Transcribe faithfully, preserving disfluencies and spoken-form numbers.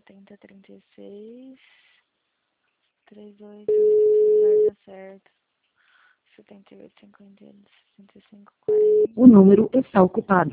setenta, trinta e seis, trinta e oito, vai dar certo. setenta e oito, cinquenta, sessenta e cinco, quarenta. O número está ocupado.